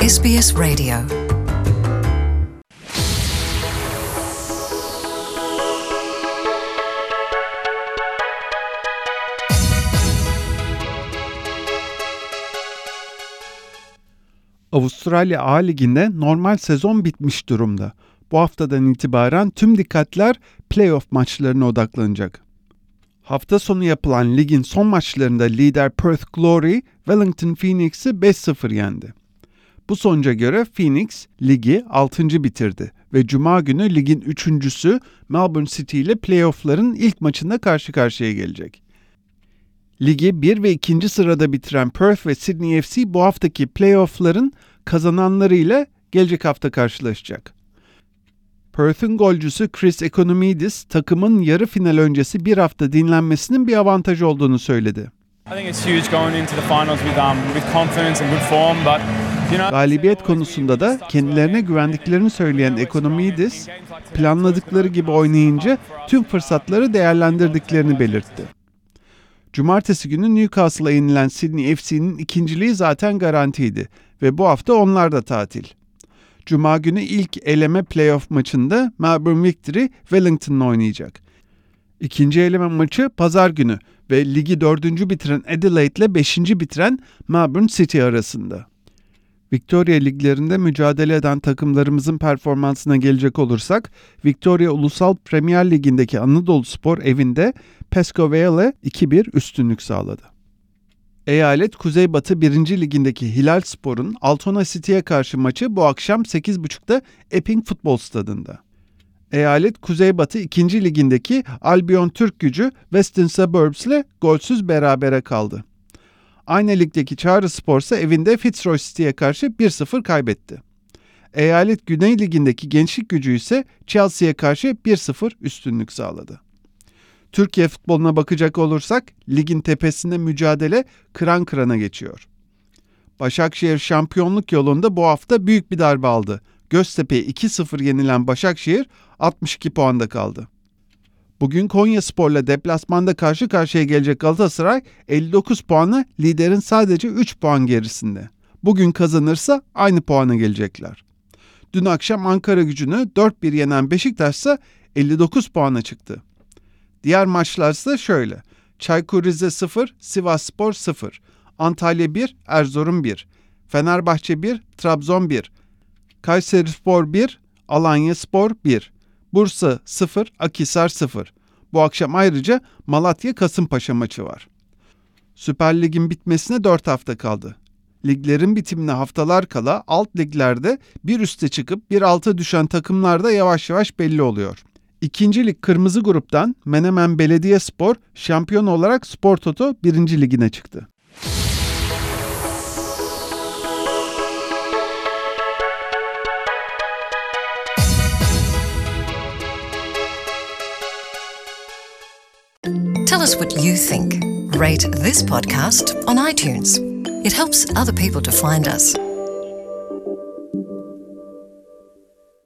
SBS Radio. Avustralya A Ligi'nde normal sezon bitmiş durumda. Bu haftadan itibaren tüm dikkatler playoff maçlarına odaklanacak. Hafta sonu yapılan ligin son maçlarında lider Perth Glory, Wellington Phoenix'i 5-0 yendi. Bu sonuca göre Phoenix ligi 6. bitirdi ve Cuma günü ligin 3.'sü Melbourne City ile playoff'ların ilk maçında karşı karşıya gelecek. Ligi 1 ve 2. sırada bitiren Perth ve Sydney FC bu haftaki playoff'ların kazananlarıyla gelecek hafta karşılaşacak. Perth'ün golcüsü Chris Economidis, takımın yarı final öncesi bir hafta dinlenmesinin bir avantaj olduğunu söyledi. Galibiyet konusunda da kendilerine güvendiklerini söyleyen Economidis, planladıkları gibi oynayınca tüm fırsatları değerlendirdiklerini belirtti. Cumartesi günü Newcastle'a yenilen Sydney FC'nin ikinciliği zaten garantiydi ve bu hafta onlar da tatil. Cuma günü ilk eleme playoff maçında Melbourne Victory Wellington'la oynayacak. İkinci eleme maçı pazar günü ve ligi 4. bitiren Adelaide ile 5. bitiren Melbourne City arasında. Victoria liglerinde mücadele eden takımlarımızın performansına gelecek olursak, Victoria Ulusal Premier Ligi'ndeki Anadoluspor evinde Pesco Vale'e 2-1 üstünlük sağladı. Eyalet Kuzeybatı 1. Ligi'ndeki Hilal Spor'un Altona City'ye karşı maçı bu akşam 8.30'da Epping Futbol Stadı'nda. Eyalet Kuzeybatı 2. Ligi'ndeki Albion Türkgücü Western Suburbs ile golsüz berabere kaldı. Aynı ligdeki Çağrı Spor ise evinde Fitzroy City'ye karşı 1-0 kaybetti. Eyalet Güney Ligi'ndeki Gençlik Gücü ise Chelsea'ye karşı 1-0 üstünlük sağladı. Türkiye futboluna bakacak olursak ligin tepesinde mücadele kıran kırana geçiyor. Başakşehir şampiyonluk yolunda bu hafta büyük bir darbe aldı. Göztepe'ye 2-0 yenilen Başakşehir 62 puanda kaldı. Bugün Konyaspor'la deplasmanda karşı karşıya gelecek Galatasaray 59 puanla liderin sadece 3 puan gerisinde. Bugün kazanırsa aynı puana gelecekler. Dün akşam Ankaragücü'nü 4-1 yenen Beşiktaş ise 59 puana çıktı. Diğer maçlar ise şöyle: Çaykur Rize 0, Sivasspor 0, Antalya 1, Erzurum 1, Fenerbahçe 1, Trabzon 1, Kayserispor 1, Alanyaspor 1, Bursa 0, Akhisar 0. Bu akşam ayrıca Malatya-Kasımpaşa maçı var. Süper Lig'in bitmesine 4 hafta kaldı. Liglerin bitimine haftalar kala alt liglerde bir üste çıkıp bir alta düşen takımlar da yavaş yavaş belli oluyor. İkinci lig kırmızı gruptan Menemen Belediyespor şampiyon olarak Spor Toto 1. Ligine çıktı. Tell us what you think. Rate this podcast on iTunes. It helps other people to find us.